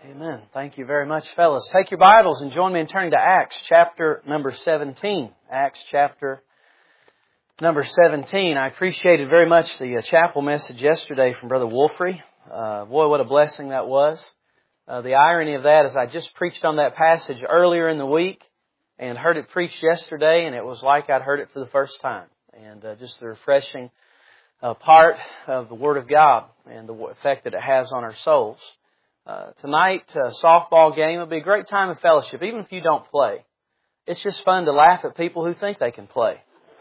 Amen. Thank you very much, fellas. Take your Bibles and join me in turning to Acts chapter number 17. Acts chapter number 17. I appreciated very much the chapel message yesterday from Brother Wolfrey. Boy, what a blessing that was. The irony of that is I just preached on that passage earlier in the week and heard it preached yesterday, and it was like I'd heard it for the first time. And just the refreshing part of the Word of God and the effect that it has on our souls. Tonight, softball game will be a great time of fellowship, even if you don't play. It's just fun to laugh at people who think they can play.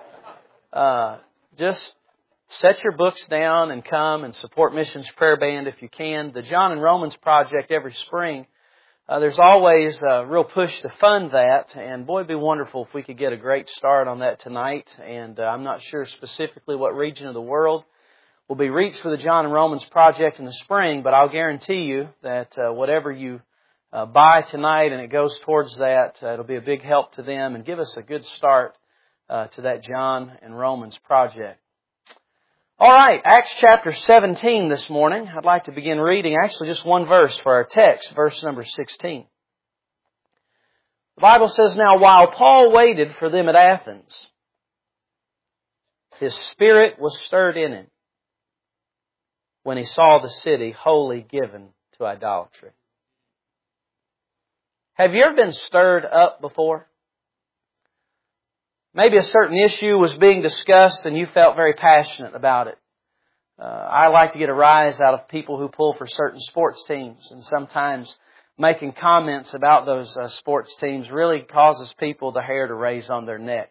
Just set your books down and come and support Missions Prayer Band if you can. The John and Romans Project every spring, there's always a real push to fund that, and boy, it'd be wonderful if we could get a great start on that tonight. And I'm not sure specifically what region of the world will be reached for the John and Romans Project in the spring, but I'll guarantee you that whatever you buy tonight and it goes towards that, it'll be a big help to them and give us a good start to that John and Romans Project. All right, Acts chapter 17 this morning. I'd like to begin reading actually just one verse for our text, verse number 16. The Bible says, "Now while Paul waited for them at Athens, his spirit was stirred in him when he saw the city wholly given to idolatry." Have you ever been stirred up before? Maybe a certain issue was being discussed and you felt very passionate about it. I like to get a rise out of people who pull for certain sports teams, and sometimes making comments about those sports teams really causes people the hair to raise on their neck.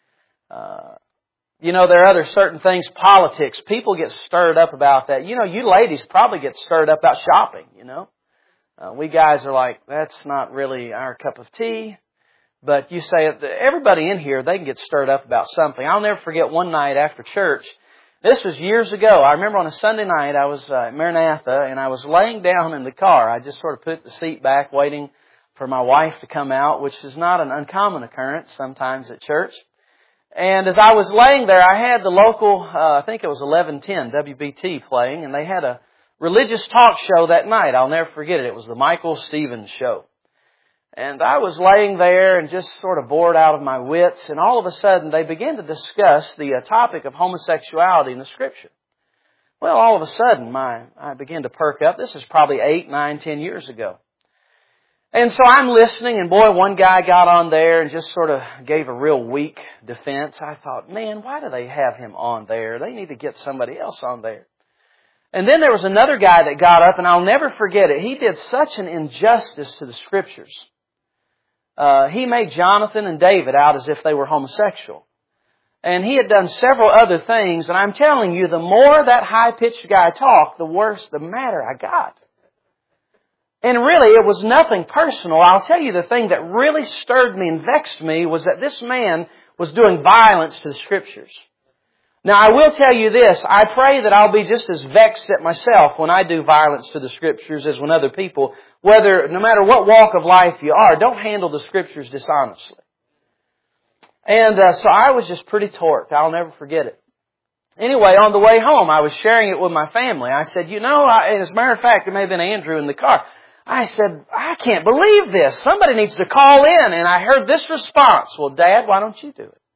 You know, there are other certain things, politics. People get stirred up about that. You know, you ladies probably get stirred up about shopping, you know. We guys are like, that's not really our cup of tea. But you say, everybody in here, they can get stirred up about something. I'll never forget one night after church. This was years ago. I remember on a Sunday night, I was at Maranatha, and I was laying down in the car. I just sort of put the seat back, waiting for my wife to come out, which is not an uncommon occurrence sometimes at church. And as I was laying there, I had the local, I think it was 1110 WBT playing, and they had a religious talk show that night. I'll never forget it. It was the Michael Stevens Show. And I was laying there and just sort of bored out of my wits, and all of a sudden they began to discuss the topic of homosexuality in the Scripture. Well, all of a sudden I began to perk up. This is probably 8, 9, 10 years ago. And so I'm listening, and boy, one guy got on there and just sort of gave a real weak defense. I thought, man, why do they have him on there? They need to get somebody else on there. And then there was another guy that got up, and I'll never forget it. He did such an injustice to the Scriptures. He made Jonathan and David out as if they were homosexual. And he had done several other things, and I'm telling you, the more that high-pitched guy talked, the worse the matter I got. And really, it was nothing personal. I'll tell you the thing that really stirred me and vexed me was that this man was doing violence to the Scriptures. Now, I will tell you this. I pray that I'll be just as vexed at myself when I do violence to the Scriptures as when other people, no matter what walk of life you are, don't handle the Scriptures dishonestly. And so I was just pretty torqued. I'll never forget it. Anyway, on the way home, I was sharing it with my family. I said, and as a matter of fact, it may have been Andrew in the car. I said, I can't believe this. Somebody needs to call in. And I heard this response. Well, Dad, why don't you do it?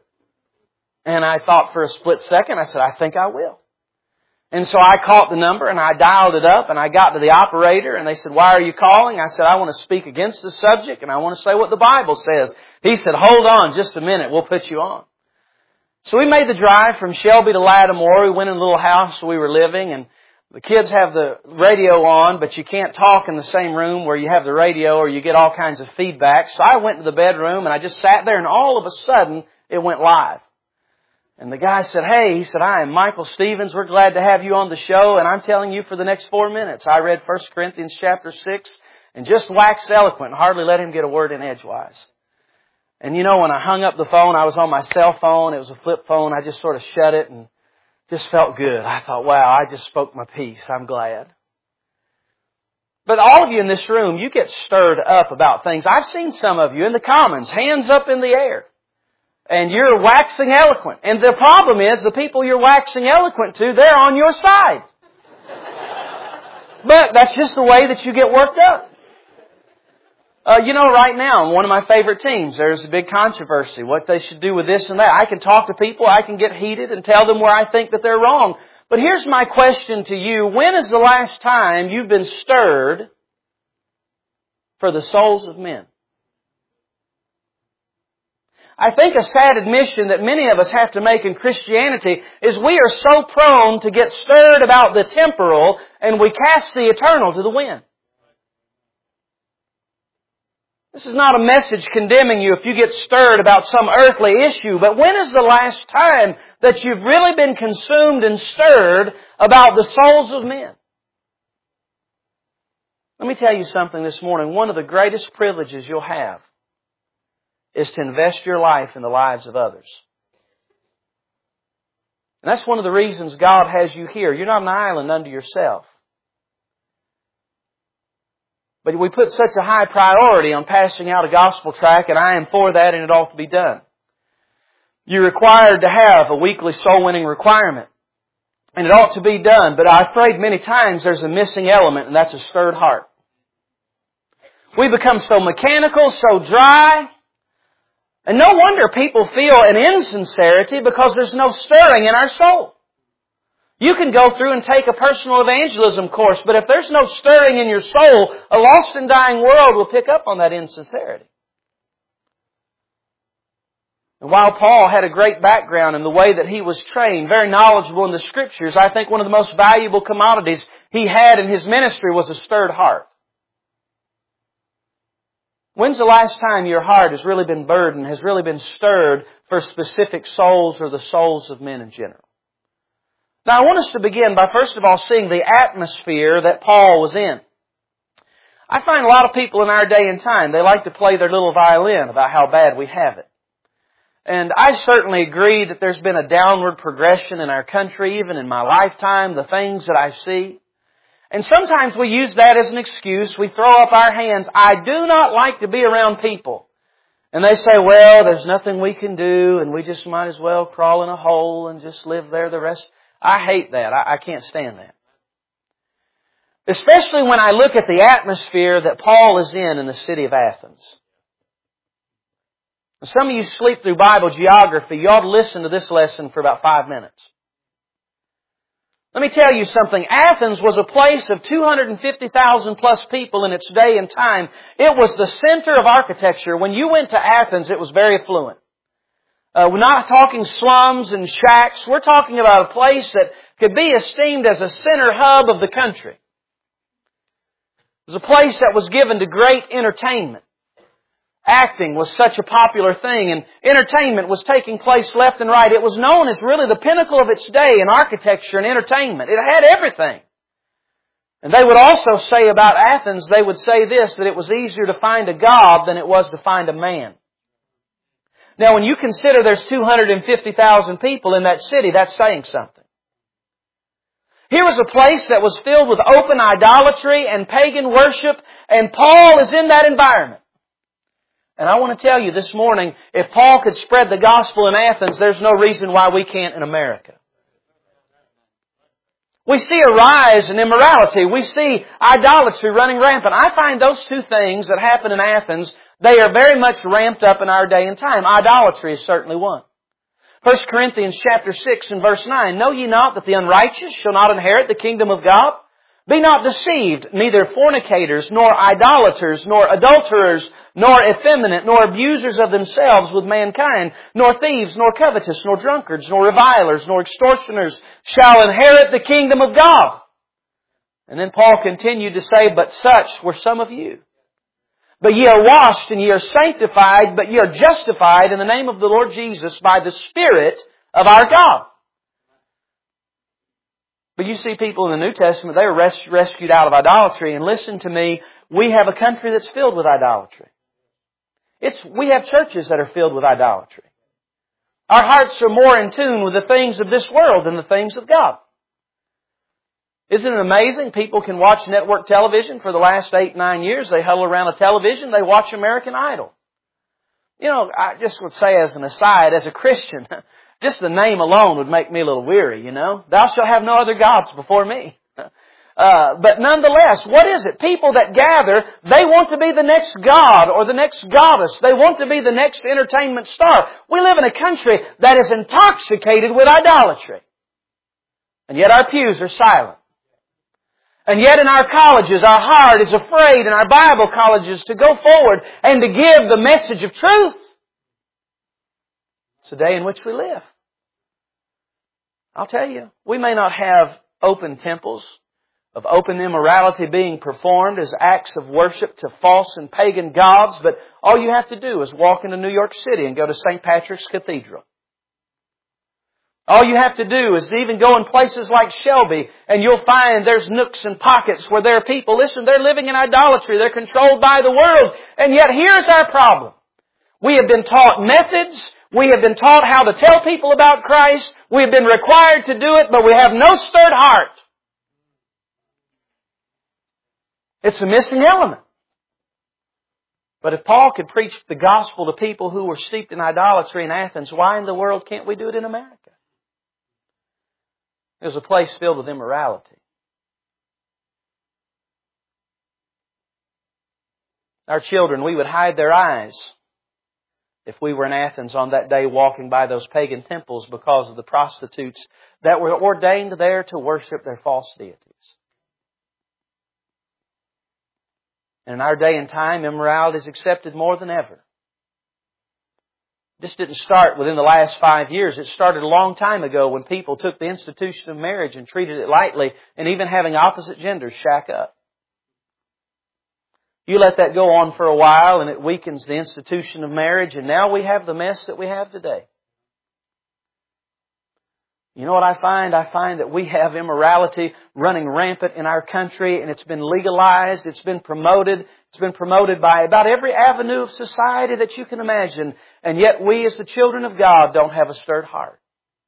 And I thought for a split second, I said, I think I will. And so I caught the number and I dialed it up and I got to the operator and they said, why are you calling? I said, I want to speak against the subject and I want to say what the Bible says. He said, hold on just a minute. We'll put you on. So we made the drive from Shelby to Lattimore. We went in a little house we were living, and the kids have the radio on, but you can't talk in the same room where you have the radio or you get all kinds of feedback. So I went to the bedroom and I just sat there, and all of a sudden it went live. And the guy said, hey, he said, I am Michael Stevens. We're glad to have you on the show. And I'm telling you, for the next 4 minutes, I read 1 Corinthians chapter 6 and just waxed eloquent and hardly let him get a word in edgewise. And when I hung up the phone, I was on my cell phone. It was a flip phone. I just sort of shut it and just felt good. I thought, wow, I just spoke my piece. I'm glad. But all of you in this room, you get stirred up about things. I've seen some of you in the Commons, hands up in the air. And you're waxing eloquent. And the problem is, the people you're waxing eloquent to, they're on your side. But that's just the way that you get worked up. Right now, on one of my favorite teams, there's a big controversy, what they should do with this and that. I can talk to people, I can get heated and tell them where I think that they're wrong. But here's my question to you. When is the last time you've been stirred for the souls of men? I think a sad admission that many of us have to make in Christianity is we are so prone to get stirred about the temporal and we cast the eternal to the wind. This is not a message condemning you if you get stirred about some earthly issue, but when is the last time that you've really been consumed and stirred about the souls of men? Let me tell you something this morning. One of the greatest privileges you'll have is to invest your life in the lives of others. And that's one of the reasons God has you here. You're not an island unto yourself. But we put such a high priority on passing out a gospel tract, and I am for that, and it ought to be done. You're required to have a weekly soul-winning requirement, and it ought to be done. But I'm afraid many times there's a missing element, and that's a stirred heart. We become so mechanical, so dry, and no wonder people feel an insincerity because there's no stirring in our soul. You can go through and take a personal evangelism course, but if there's no stirring in your soul, a lost and dying world will pick up on that insincerity. And while Paul had a great background in the way that he was trained, very knowledgeable in the Scriptures, I think one of the most valuable commodities he had in his ministry was a stirred heart. When's the last time your heart has really been burdened, has really been stirred for specific souls or the souls of men in general? Now, I want us to begin by first of all seeing the atmosphere that Paul was in. I find a lot of people in our day and time, they like to play their little violin about how bad we have it. And I certainly agree that there's been a downward progression in our country, even in my lifetime, the things that I see. And sometimes we use that as an excuse. We throw up our hands. I do not like to be around people. And they say, well, there's nothing we can do, and we just might as well crawl in a hole and just live there the rest. I hate that. I can't stand that. Especially when I look at the atmosphere that Paul is in the city of Athens. Some of you sleep through Bible geography. You ought to listen to this lesson for about 5 minutes. Let me tell you something. Athens was a place of 250,000 plus people in its day and time. It was the center of architecture. When you went to Athens, it was very affluent. We're not talking slums and shacks. We're talking about a place that could be esteemed as a center hub of the country. It was a place that was given to great entertainment. Acting was such a popular thing, and entertainment was taking place left and right. It was known as really the pinnacle of its day in architecture and entertainment. It had everything. And they would also say about Athens, they would say this, that it was easier to find a god than it was to find a man. Now, when you consider there's 250,000 people in that city, that's saying something. Here was a place that was filled with open idolatry and pagan worship, and Paul is in that environment. And I want to tell you this morning, if Paul could spread the gospel in Athens, there's no reason why we can't in America. We see a rise in immorality. We see idolatry running rampant. I find those two things that happen in Athens, they are very much ramped up in our day and time. Idolatry is certainly one. 1 Corinthians chapter 6 and verse 9, know ye not that the unrighteous shall not inherit the kingdom of God? Be not deceived, neither fornicators, nor idolaters, nor adulterers, nor effeminate, nor abusers of themselves with mankind, nor thieves, nor covetous, nor drunkards, nor revilers, nor extortioners shall inherit the kingdom of God. And then Paul continued to say, but such were some of you. But ye are washed and ye are sanctified, but ye are justified in the name of the Lord Jesus by the Spirit of our God. But you see people in the New Testament, they were rescued out of idolatry. And listen to me, we have a country that's filled with idolatry. We have churches that are filled with idolatry. Our hearts are more in tune with the things of this world than the things of God. Isn't it amazing? People can watch network television for the last 8-9 years. They huddle around a television. They watch American Idol. You know, I just would say as an aside, as a Christian, just the name alone would make me a little weary, you know. Thou shalt have no other gods before me. But nonetheless, what is it? People that gather, they want to be the next god or the next goddess. They want to be the next entertainment star. We live in a country that is intoxicated with idolatry. And yet our pews are silent. And yet in our colleges, our heart is afraid in our Bible colleges to go forward and to give the message of truth. It's the day in which we live. I'll tell you, we may not have open temples of open immorality being performed as acts of worship to false and pagan gods, but all you have to do is walk into New York City and go to St. Patrick's Cathedral. All you have to do is even go in places like Shelby and you'll find there's nooks and pockets where there are people, listen, they're living in idolatry, they're controlled by the world, and yet here's our problem. We have been taught methods, we have been taught how to tell people about Christ, we have been required to do it, but we have no stirred heart. It's a missing element. But if Paul could preach the gospel to people who were steeped in idolatry in Athens, why in the world can't we do it in America? There's a place filled with immorality. Our children, we would hide their eyes if we were in Athens on that day walking by those pagan temples because of the prostitutes that were ordained there to worship their false deities. And in our day and time, immorality is accepted more than ever. This didn't start within the last 5 years. It started a long time ago when people took the institution of marriage and treated it lightly, and even having opposite genders shack up. You let that go on for a while and it weakens the institution of marriage, and now we have the mess that we have today. You know what I find? I find that we have immorality running rampant in our country, and it's been legalized, it's been promoted. It's been promoted by about every avenue of society that you can imagine. And yet we as the children of God don't have a stirred heart.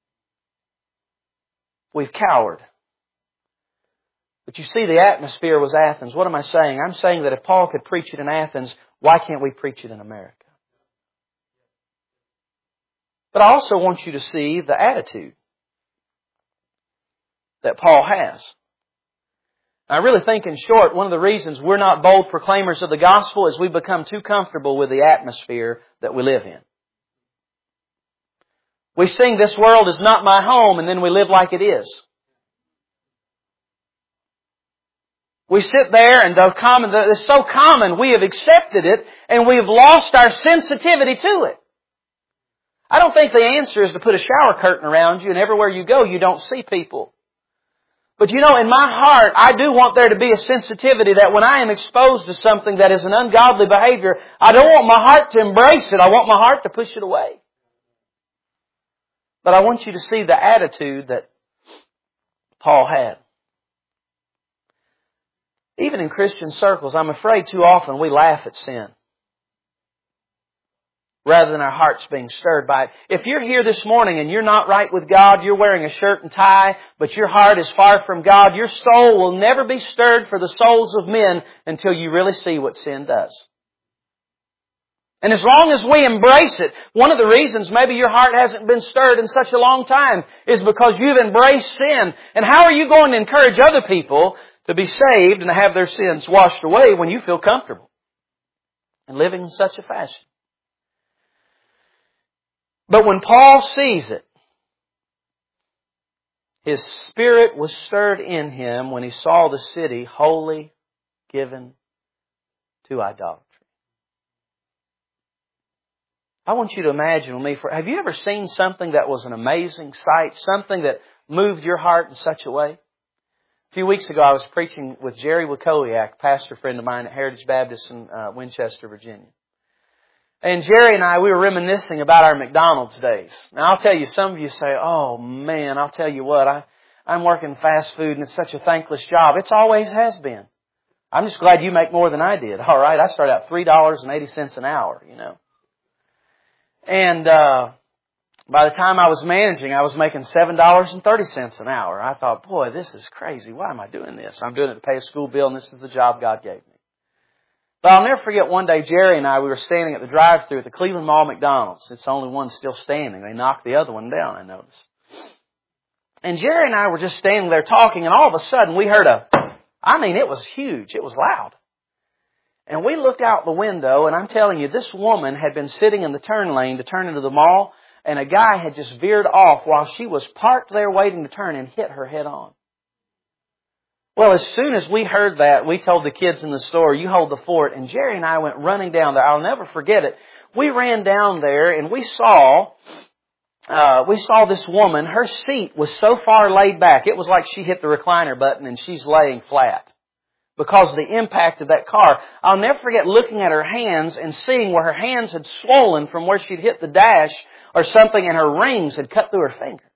We've cowered. But you see, the atmosphere was Athens. What am I saying? I'm saying that if Paul could preach it in Athens, why can't we preach it in America? But I also want you to see the attitude that Paul has. I really think, in short, one of the reasons we're not bold proclaimers of the gospel is we become too comfortable with the atmosphere that we live in. We sing, "This world is not my home," and then we live like it is. We sit there and it's so common, we have accepted it and we have lost our sensitivity to it. I don't think the answer is to put a shower curtain around you and everywhere you go you don't see people. But you know, in my heart, I do want there to be a sensitivity that when I am exposed to something that is an ungodly behavior, I don't want my heart to embrace it. I want my heart to push it away. But I want you to see the attitude that Paul had. Even in Christian circles, I'm afraid too often we laugh at sin rather than our hearts being stirred by it. If you're here this morning and you're not right with God, you're wearing a shirt and tie, but your heart is far from God, your soul will never be stirred for the souls of men until you really see what sin does. And as long as we embrace it, one of the reasons maybe your heart hasn't been stirred in such a long time is because you've embraced sin. And how are you going to encourage other people to be saved and to have their sins washed away when you feel comfortable and living in such a fashion? But when Paul sees it, his spirit was stirred in him when he saw the city wholly given to idolatry. I want you to imagine with me, have you ever seen something that was an amazing sight, something that moved your heart in such a way? A few weeks ago I was preaching with Jerry Wakowiak, pastor friend of mine at Heritage Baptist in Winchester, Virginia. And Jerry and I, we were reminiscing about our McDonald's days. Now I'll tell you, some of you say, "Oh man, I'll tell you what, I'm working fast food and it's such a thankless job." It always has been. I'm just glad you make more than I did. All right, I started out $3.80 an hour, you know. And by the time I was managing, I was making $7.30 an hour. I thought, boy, this is crazy. Why am I doing this? I'm doing it to pay a school bill and this is the job God gave me. But I'll never forget one day, Jerry and I, we were standing at the drive-thru at the Cleveland Mall McDonald's. It's the only one still standing. They knocked the other one down, I noticed. And Jerry and I were just standing there talking, and all of a sudden we heard a I mean, it was huge. It was loud. And we looked out the window, and I'm telling you, this woman had been sitting in the turn lane to turn into the mall, and a guy had just veered off while she was parked there waiting to turn and hit her head on. Well, as soon as we heard that, we told the kids in the store, you hold the fort, and Jerry and I went running down there. I'll never forget it. We ran down there, and we saw this woman. Her seat was so far laid back, it was like she hit the recliner button and she's laying flat because of the impact of that car. I'll never forget looking at her hands and seeing where her hands had swollen from where she'd hit the dash or something, and her rings had cut through her finger.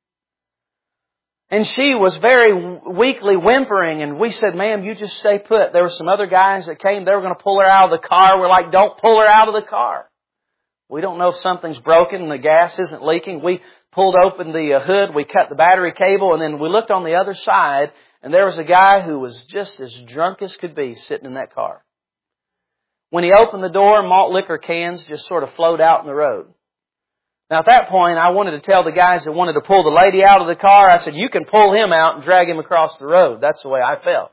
And she was very weakly whimpering, and we said, ma'am, you just stay put. There were some other guys that came. They were going to pull her out of the car. We're like, don't pull her out of the car. We don't know if something's broken and the gas isn't leaking. We pulled open the hood. We cut the battery cable, and then we looked on the other side, and there was a guy who was just as drunk as could be sitting in that car. When he opened the door, malt liquor cans just sort of flowed out in the road. Now, at that point, I wanted to tell the guys that wanted to pull the lady out of the car, I said, you can pull him out and drag him across the road. That's the way I felt.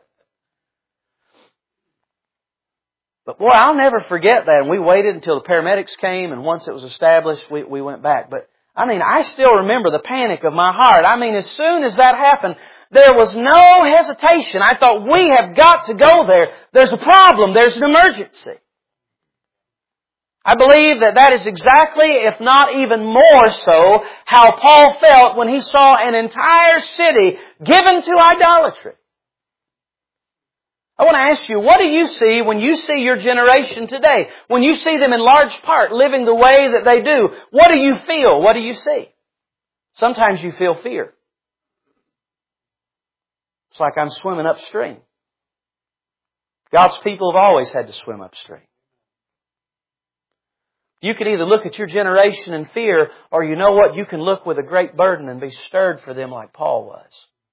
But boy, I'll never forget that. And we waited until the paramedics came, and once it was established, we went back. But, I mean, I still remember the panic of my heart. I mean, as soon as that happened, there was no hesitation. I thought, we have got to go there. There's a problem. There's an emergency. I believe that is exactly, if not even more so, how Paul felt when he saw an entire city given to idolatry. I want to ask you, what do you see when you see your generation today? When you see them in large part living the way that they do, what do you feel? What do you see? Sometimes you feel fear. It's like I'm swimming upstream. God's people have always had to swim upstream. You can either look at your generation in fear, or you know what? You can look with a great burden and be stirred for them like Paul was.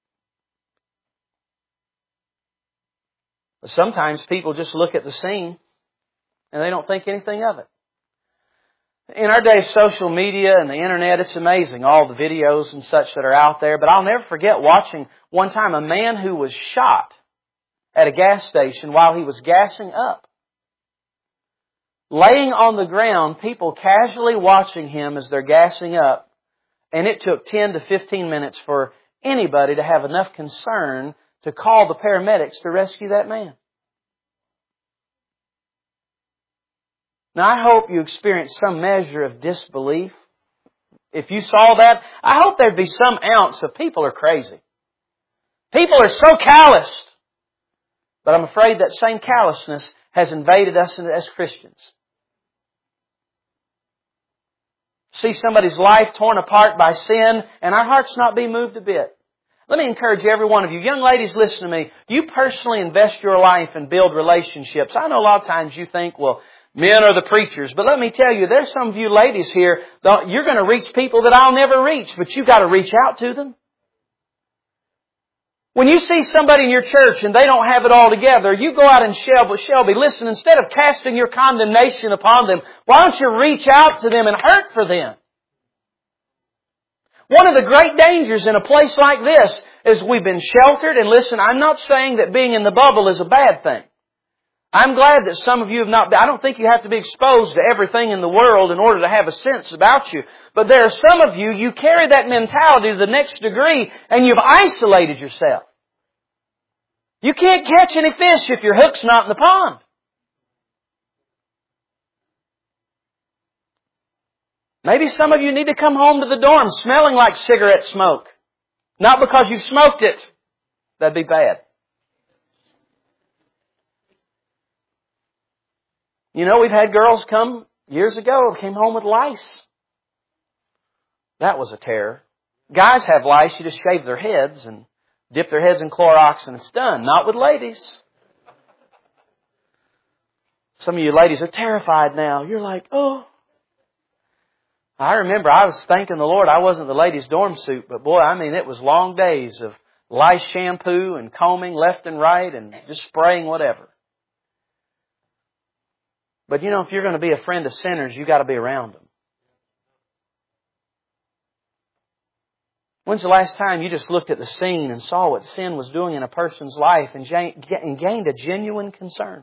But sometimes people just look at the scene and they don't think anything of it. In our day, social media and the internet, it's amazing, all the videos and such that are out there. But I'll never forget watching one time a man who was shot at a gas station while he was gassing up. Laying on the ground, people casually watching him as they're gassing up. And it took 10 to 15 minutes for anybody to have enough concern to call the paramedics to rescue that man. Now, I hope you experienced some measure of disbelief. If you saw that, I hope there'd be some ounce of people are crazy. People are so calloused. But I'm afraid that same callousness has invaded us as Christians. See somebody's life torn apart by sin, and our hearts not be moved a bit. Let me encourage every one of you. Young ladies, listen to me. You personally invest your life and build relationships. I know a lot of times you think, well, men are the preachers. But let me tell you, there's some of you ladies here, you're going to reach people that I'll never reach, but you've got to reach out to them. When you see somebody in your church and they don't have it all together, you go out and Shelby, listen, instead of casting your condemnation upon them, why don't you reach out to them and hurt for them? One of the great dangers in a place like this is we've been sheltered. And listen, I'm not saying that being in the bubble is a bad thing. I'm glad that some of you have not been. I don't think you have to be exposed to everything in the world in order to have a sense about you. But there are some of you, you carry that mentality to the next degree and you've isolated yourself. You can't catch any fish if your hook's not in the pond. Maybe some of you need to come home to the dorm smelling like cigarette smoke. Not because you've smoked it. That'd be bad. You know, we've had girls come years ago, came home with lice. That was a terror. Guys have lice, you just shave their heads and dip their heads in Clorox and it's done. Not with ladies. Some of you ladies are terrified now. You're like, oh. I remember I was thanking the Lord I wasn't the ladies' dorm suit, but boy, I mean, it was long days of lice shampoo and combing left and right and just spraying whatever. But you know, if you're going to be a friend of sinners, you've got to be around them. When's the last time you just looked at the scene and saw what sin was doing in a person's life and gained a genuine concern?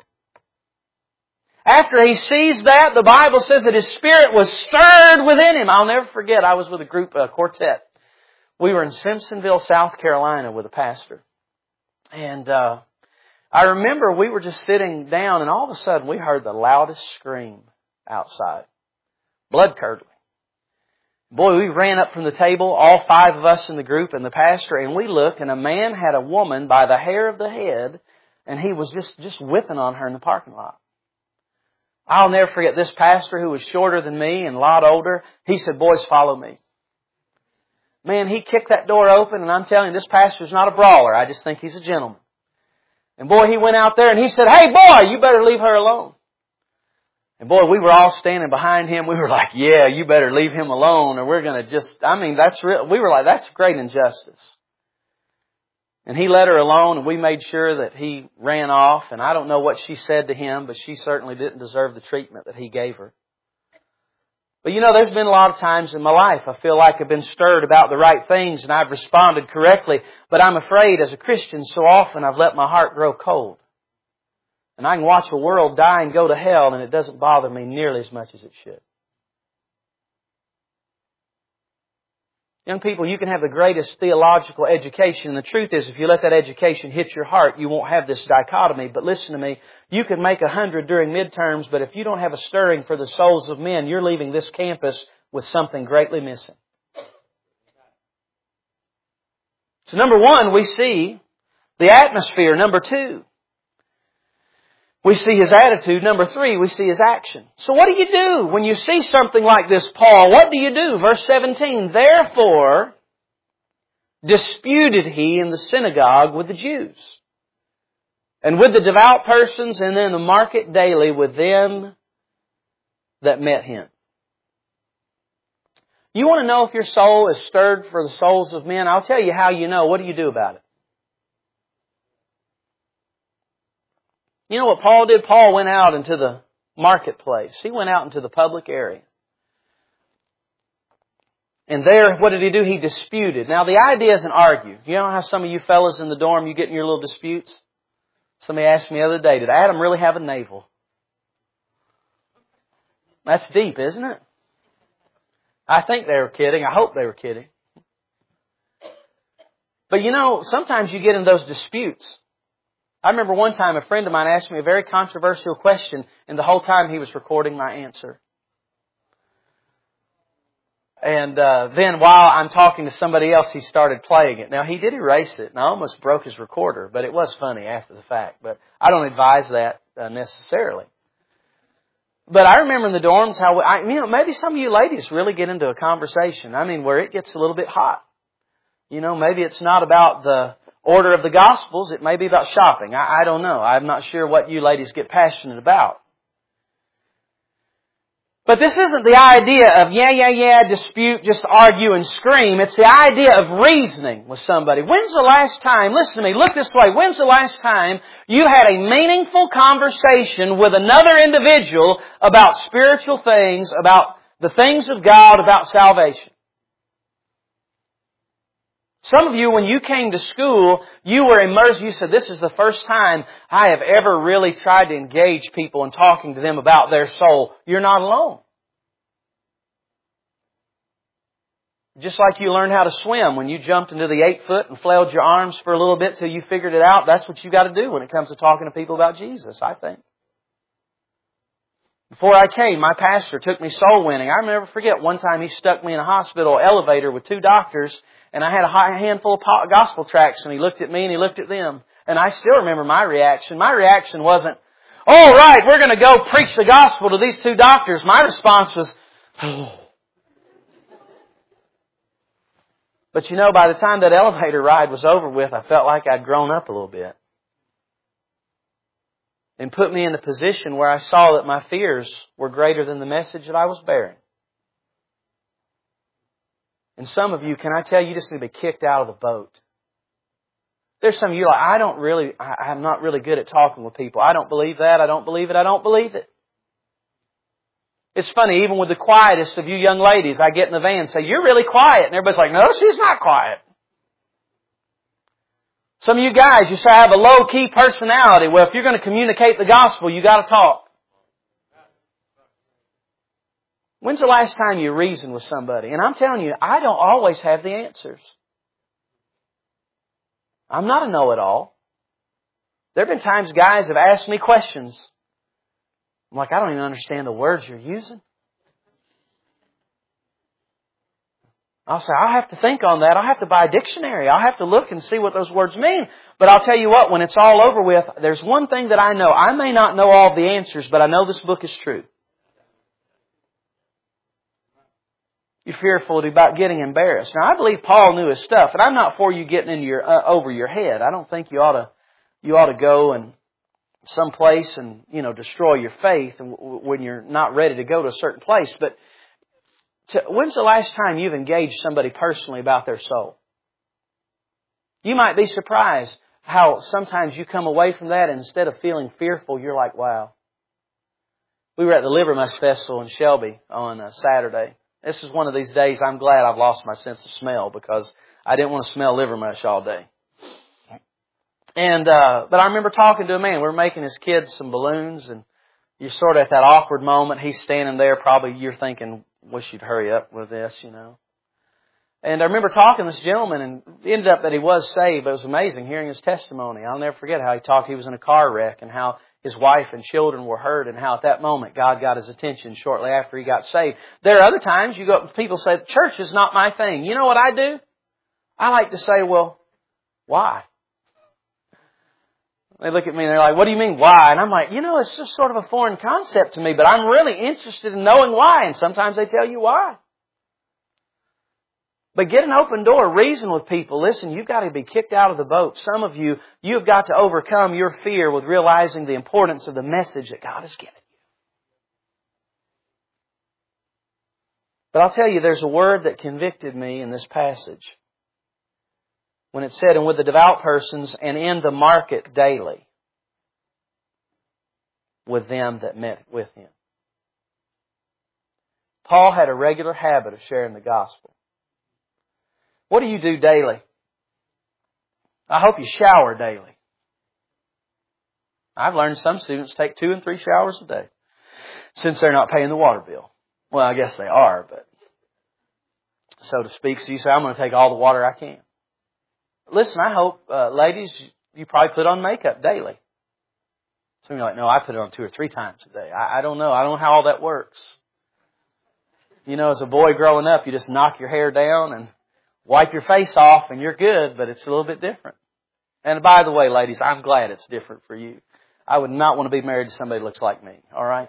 After he sees that, the Bible says that his spirit was stirred within him. I'll never forget, I was with a quartet. We were in Simpsonville, South Carolina with a pastor. And I remember we were just sitting down and all of a sudden we heard the loudest scream outside. Blood-curdling. Boy, we ran up from the table, all 5 of us in the group and the pastor, and we looked and a man had a woman by the hair of the head and he was just whipping on her in the parking lot. I'll never forget this pastor who was shorter than me and a lot older. He said, "Boys, follow me." Man, he kicked that door open and I'm telling you, this pastor's not a brawler. I just think he's a gentleman. And boy, he went out there and he said, "Hey boy, you better leave her alone." And boy, we were all standing behind him. We were like, "Yeah, you better leave him alone or we're going to just," that's real. We were like, that's great injustice. And he let her alone and we made sure that he ran off. And I don't know what she said to him, but she certainly didn't deserve the treatment that he gave her. But you know, there's been a lot of times in my life I feel like I've been stirred about the right things and I've responded correctly. But I'm afraid as a Christian so often I've let my heart grow cold. And I can watch a world die and go to hell and it doesn't bother me nearly as much as it should. Young people, you can have the greatest theological education. And the truth is, if you let that education hit your heart, you won't have this dichotomy. But listen to me, you can make 100 during midterms, but if you don't have a stirring for the souls of men, you're leaving this campus with something greatly missing. So number 1, we see the atmosphere. Number 2, we see his attitude. Number 3, we see his action. So what do you do when you see something like this, Paul? What do you do? Verse 17, "Therefore disputed he in the synagogue with the Jews, and with the devout persons, and in the market daily with them that met him." You want to know if your soul is stirred for the souls of men? I'll tell you how you know. What do you do about it? You know what Paul did? Paul went out into the marketplace. He went out into the public area. And there, what did he do? He disputed. Now, the idea isn't argue. You know how some of you fellas in the dorm, you get in your little disputes? Somebody asked me the other day, did Adam really have a navel? That's deep, isn't it? I think they were kidding. I hope they were kidding. But you know, sometimes you get in those disputes. I remember one time a friend of mine asked me a very controversial question, and the whole time he was recording my answer. And then while I'm talking to somebody else, he started playing it. Now, he did erase it, and I almost broke his recorder, but it was funny after the fact. But I don't advise that necessarily. But I remember in the dorms how, maybe some of you ladies really get into a conversation, where it gets a little bit hot. You know, maybe it's not about the order of the Gospels. It may be about shopping. I don't know. I'm not sure what you ladies get passionate about. But this isn't the idea of dispute, just argue and scream. It's the idea of reasoning with somebody. When's the last time, listen to me, look this way, when's the last time you had a meaningful conversation with another individual about spiritual things, about the things of God, about salvation? Some of you, when you came to school, you were immersed. You said, this is the first time I have ever really tried to engage people in talking to them about their soul. You're not alone. Just like you learned how to swim when you jumped into the 8-foot and flailed your arms for a little bit till you figured it out. That's what you got to do when it comes to talking to people about Jesus, I think. Before I came, my pastor took me soul winning. I'll never forget one time he stuck me in a hospital elevator with 2 doctors, and I had a handful of gospel tracts, and he looked at me and he looked at them. And I still remember my reaction. My reaction wasn't, all right, we're going to go preach the gospel to these 2 doctors. My response was, oh. But you know, by the time that elevator ride was over with, I felt like I'd grown up a little bit. And put me in a position where I saw that my fears were greater than the message that I was bearing. And some of you, can I tell you, just need to be kicked out of the boat. There's some of you like, I'm not really good at talking with people. I don't believe that. I don't believe it. I don't believe it. It's funny, even with the quietest of you young ladies, I get in the van and say, "You're really quiet." And everybody's like, "No, she's not quiet." Some of you guys, you say, "I have a low-key personality." Well, if you're going to communicate the gospel, you got to talk. When's the last time you reasoned with somebody? And I'm telling you, I don't always have the answers. I'm not a know-it-all. There have been times guys have asked me questions. I'm like, I don't even understand the words you're using. I'll say, I'll have to think on that. I'll have to buy a dictionary. I'll have to look and see what those words mean. But I'll tell you what, when it's all over with, there's one thing that I know. I may not know all the answers, but I know this book is true. You're fearful about getting embarrassed. Now, I believe Paul knew his stuff, and I'm not for you getting into over your head. I don't think you ought to go and someplace and destroy your faith when you're not ready to go to a certain place. But when's the last time you've engaged somebody personally about their soul? You might be surprised how sometimes you come away from that and instead of feeling fearful, you're like, wow. We were at the Liver Mush Festival in Shelby on Saturday. This is one of these days I'm glad I've lost my sense of smell because I didn't want to smell liver mush all day. And but I remember talking to a man. We were making his kids some balloons, and you're sort of at that awkward moment. He's standing there. Probably you're thinking, wish you'd hurry up with this, And I remember talking to this gentleman, and it ended up that he was saved. But it was amazing hearing his testimony. I'll never forget how he talked. He was in a car wreck and how his wife and children were hurt, and how at that moment God got his attention shortly after he got saved. There are other times you go, people say, church is not my thing. You know what I do? I like to say, well, why? They look at me and they're like, what do you mean, why? And I'm like, it's just sort of a foreign concept to me, but I'm really interested in knowing why. And sometimes they tell you why. But get an open door, reason with people. Listen, you've got to be kicked out of the boat. Some of you, you've got to overcome your fear with realizing the importance of the message that God has given you. But I'll tell you, there's a word that convicted me in this passage. When it said, and with the devout persons and in the market daily with them that met with him. Paul had a regular habit of sharing the gospel. What do you do daily? I hope you shower daily. I've learned some students take 2 and 3 showers a day since they're not paying the water bill. Well, I guess they are, but so to speak. So you say, I'm going to take all the water I can. Listen, I hope, ladies, you probably put on makeup daily. Some of you are like, no, I put it on 2 or 3 times a day. I don't know. I don't know how all that works. As a boy growing up, you just knock your hair down and wipe your face off and you're good, but it's a little bit different. And by the way, ladies, I'm glad it's different for you. I would not want to be married to somebody who looks like me, all right?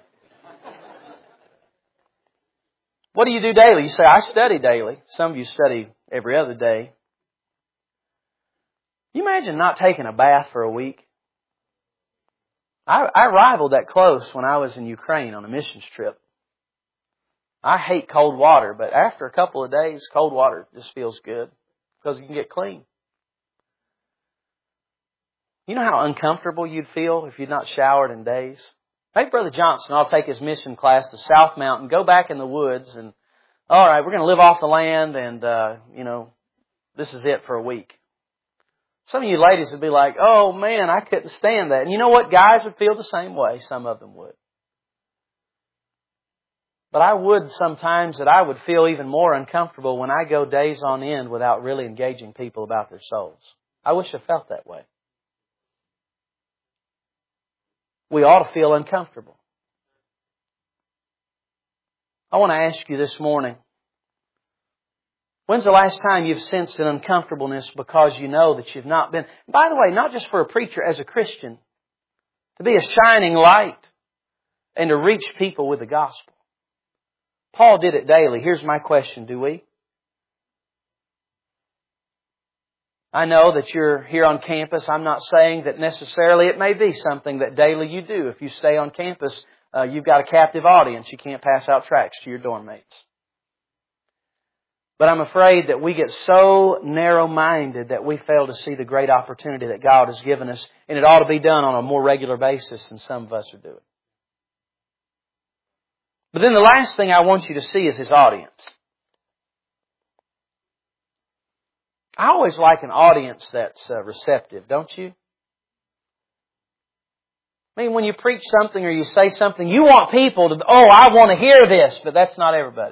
What do you do daily? You say, I study daily. Some of you study every other day. Can you imagine not taking a bath for a week? I rivaled that close when I was in Ukraine on a missions trip. I hate cold water, but after a couple of days, cold water just feels good because you can get clean. You know how uncomfortable you'd feel if you'd not showered in days? Hey, Brother Johnson, I'll take his mission class to South Mountain, go back in the woods, and all right, we're going to live off the land, and, this is it for a week. Some of you ladies would be like, oh man, I couldn't stand that. And you know what? Guys would feel the same way. Some of them would. But I would sometimes that I would feel even more uncomfortable when I go days on end without really engaging people about their souls. I wish I felt that way. We ought to feel uncomfortable. I want to ask you this morning, when's the last time you've sensed an uncomfortableness because you know that you've not been, by the way, not just for a preacher, as a Christian, to be a shining light and to reach people with the gospel? Paul did it daily. Here's my question, do we? I know that you're here on campus. I'm not saying that necessarily it may be something that daily you do. If you stay on campus, you've got a captive audience. You can't pass out tracts to your dorm mates. But I'm afraid that we get so narrow-minded that we fail to see the great opportunity that God has given us, and it ought to be done on a more regular basis than some of us are doing. But then the last thing I want you to see is His audience. I always like an audience that's receptive, don't you? I mean, when you preach something or you say something, you want people to, I want to hear this, but that's not everybody.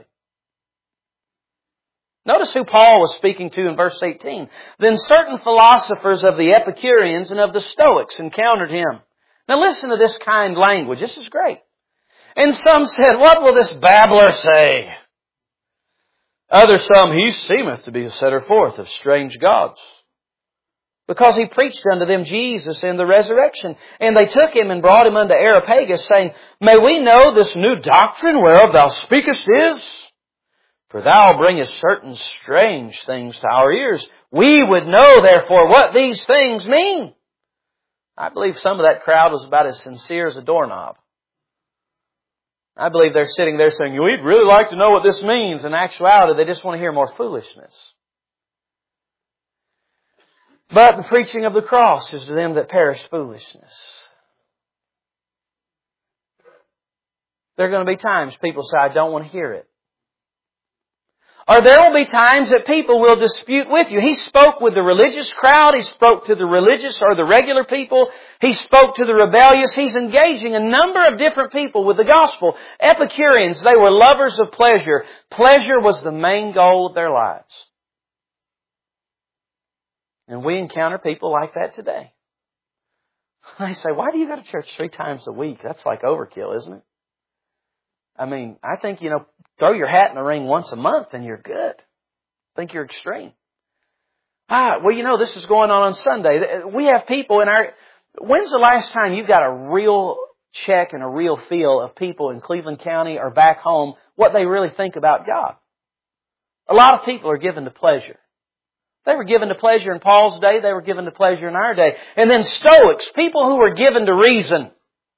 Notice who Paul was speaking to in verse 18. Then certain philosophers of the Epicureans and of the Stoics encountered him. Now listen to this kind language. This is great. And some said, what will this babbler say? Others some, he seemeth to be a setter forth of strange gods. Because he preached unto them Jesus and the resurrection. And they took him and brought him unto Areopagus, saying, May we know this new doctrine whereof thou speakest is? For thou bringest certain strange things to our ears. We would know, therefore, what these things mean. I believe some of that crowd was about as sincere as a doorknob. I believe they're sitting there saying, we'd really like to know what this means. In actuality, they just want to hear more foolishness. But the preaching of the cross is to them that perish foolishness. There are going to be times people say, I don't want to hear it. Or there will be times that people will dispute with you. He spoke with the religious crowd. He spoke to the religious or the regular people. He spoke to the rebellious. He's engaging a number of different people with the gospel. Epicureans, they were lovers of pleasure. Pleasure was the main goal of their lives. And we encounter people like that today. I say, why do you go to church 3 times a week? That's like overkill, isn't it? I mean, I think, throw your hat in the ring once a month and you're good. I think you're extreme. This is going on Sunday. We have people when's the last time you got a real check and a real feel of people in Cleveland County or back home, what they really think about God? A lot of people are given to pleasure. They were given to pleasure in Paul's day. They were given to pleasure in our day. And then Stoics, people who were given to reason.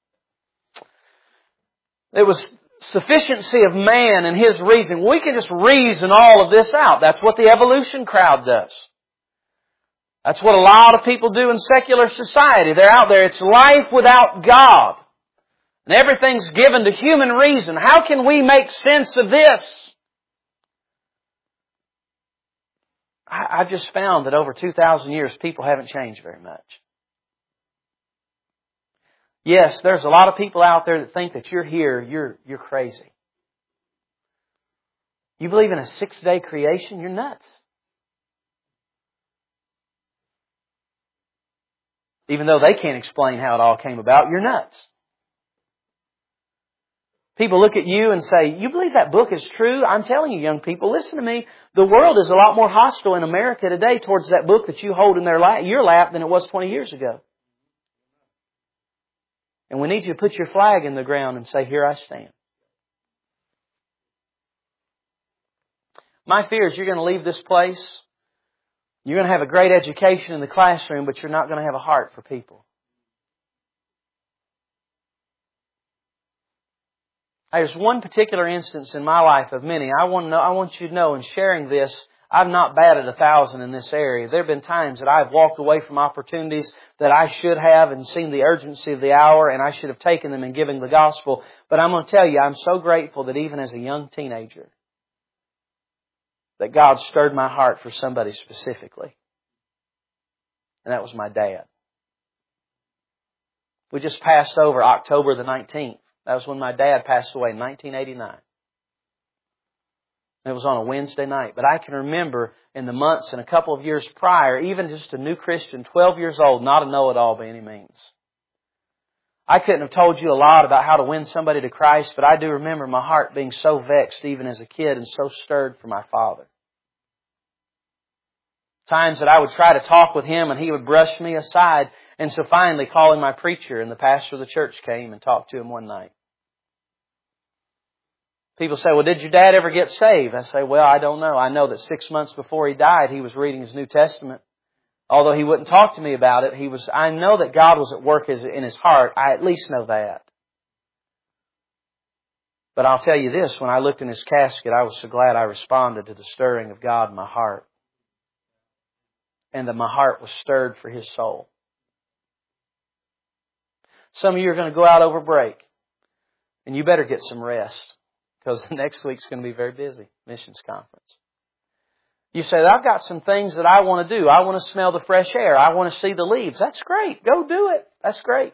It was sufficiency of man and his reason. We can just reason all of this out. That's what the evolution crowd does. That's what a lot of people do in secular society. They're out there. It's life without God. And everything's given to human reason. How can we make sense of this? I've just found that over 2,000 years, people haven't changed very much. Yes, there's a lot of people out there that think that you're here, you're crazy. You believe in a 6-day creation? You're nuts. Even though they can't explain how it all came about, you're nuts. People look at you and say, you believe that book is true? I'm telling you, young people, listen to me. The world is a lot more hostile in America today towards that book that you hold in your lap than it was 20 years ago. And we need you to put your flag in the ground and say, here I stand. My fear is you're going to leave this place. You're going to have a great education in the classroom, but you're not going to have a heart for people. There's one particular instance in my life of many. I want you to know in sharing this, I've not batted 1,000 in this area. There have been times that I've walked away from opportunities that I should have and seen the urgency of the hour and I should have taken them in giving the gospel. But I'm going to tell you, I'm so grateful that even as a young teenager, that God stirred my heart for somebody specifically. And that was my dad. We just passed over October the 19th. That was when my dad passed away in 1989. It was on a Wednesday night. But I can remember in the months and a couple of years prior, even just a new Christian, 12 years old, not a know-it-all by any means. I couldn't have told you a lot about how to win somebody to Christ, but I do remember my heart being so vexed even as a kid and so stirred for my father. Times that I would try to talk with him and he would brush me aside. And so finally calling my preacher and the pastor of the church came and talked to him one night. People say, well, did your dad ever get saved? I say, well, I don't know. I know that 6 months before he died, he was reading his New Testament. Although he wouldn't talk to me about it, I know that God was at work in his heart. I at least know that. But I'll tell you this, when I looked in his casket, I was so glad I responded to the stirring of God in my heart. And that my heart was stirred for his soul. Some of you are going to go out over break. And you better get some rest. because the next week's going to be very busy. Missions conference. You say, I've got some things that I want to do. I want to smell the fresh air. I want to see the leaves. That's great. Go do it. That's great.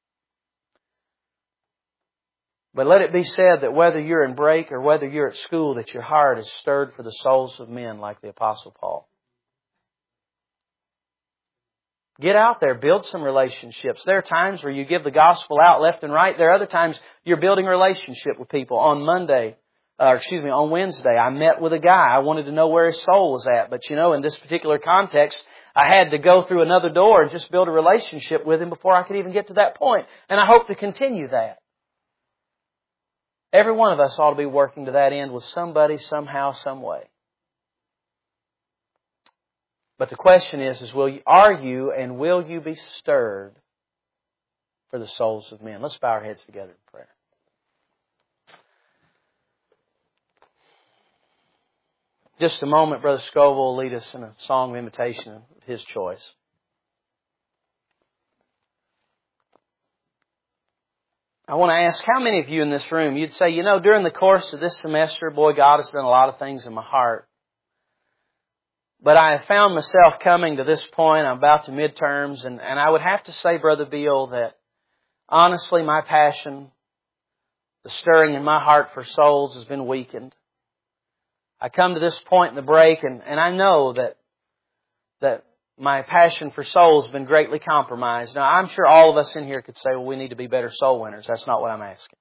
But let it be said that whether you're in break or whether you're at school, that your heart is stirred for the souls of men like the Apostle Paul. Get out there. Build some relationships. There are times where you give the gospel out left and right. There are other times you're building a relationship with people. On Wednesday, I met with a guy. I wanted to know where his soul was at. But in this particular context, I had to go through another door and just build a relationship with him before I could even get to that point. And I hope to continue that. Every one of us ought to be working to that end with somebody, somehow, some way. But the question is are you and will you be stirred for the souls of men? Let's bow our heads together in prayer. Just a moment, Brother Scoville will lead us in a song of invitation of his choice. I want to ask, how many of you in this room, you'd say, during the course of this semester, boy, God has done a lot of things in my heart. But I have found myself coming to this point, I'm about to midterms, and I would have to say, Brother Beal, that honestly my passion, the stirring in my heart for souls has been weakened. I come to this point in the break, and I know that my passion for souls has been greatly compromised. Now, I'm sure all of us in here could say, well, we need to be better soul winners. That's not what I'm asking.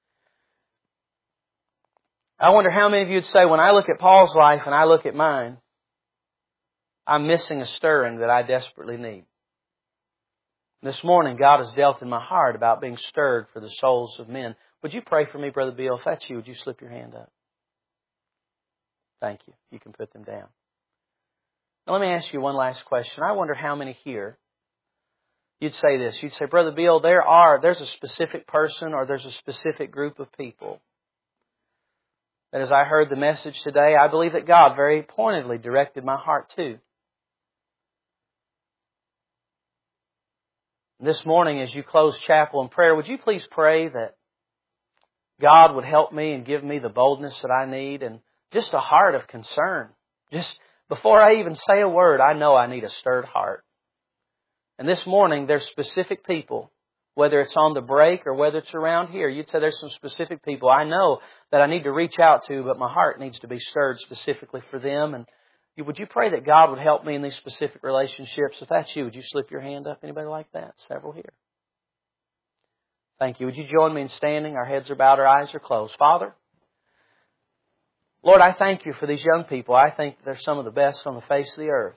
I wonder how many of you would say, when I look at Paul's life and I look at mine, I'm missing a stirring that I desperately need. This morning, God has dealt in my heart about being stirred for the souls of men. Would you pray for me, Brother Bill? If that's you, would you slip your hand up? Thank you. You can put them down. Now, let me ask you one last question. I wonder how many here, you'd say this. You'd say, Brother Bill, there's a specific person or there's a specific group of people that as I heard the message today, I believe that God very pointedly directed my heart to. This morning, as you close chapel in prayer, would you please pray that God would help me and give me the boldness that I need and just a heart of concern. Just before I even say a word, I know I need a stirred heart. And this morning, there's specific people, whether it's on the break or whether it's around here. You'd say there's some specific people I know that I need to reach out to, but my heart needs to be stirred specifically for them. And would you pray that God would help me in these specific relationships? If that's you, would you slip your hand up? Anybody like that? Several here. Thank you. Would you join me in standing? Our heads are bowed, our eyes are closed. Father, Lord, I thank you for these young people. I think they're some of the best on the face of the earth.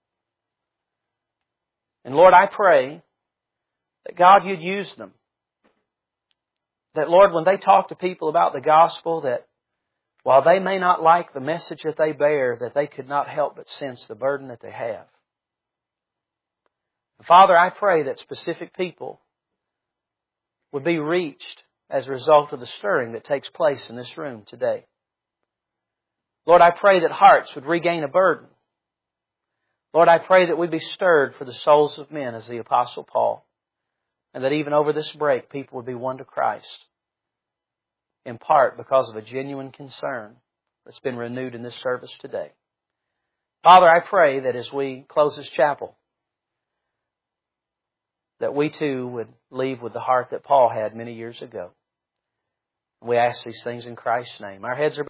And Lord, I pray that God, you'd use them. That Lord, when they talk to people about the gospel, that while they may not like the message that they bear, that they could not help but sense the burden that they have. Father, I pray that specific people would be reached as a result of the stirring that takes place in this room today. Lord, I pray that hearts would regain a burden. Lord, I pray that we'd be stirred for the souls of men as the Apostle Paul. And that even over this break, people would be won to Christ. In part because of a genuine concern that's been renewed in this service today. Father, I pray that as we close this chapel, that we too would leave with the heart that Paul had many years ago. We ask these things in Christ's name. Our heads are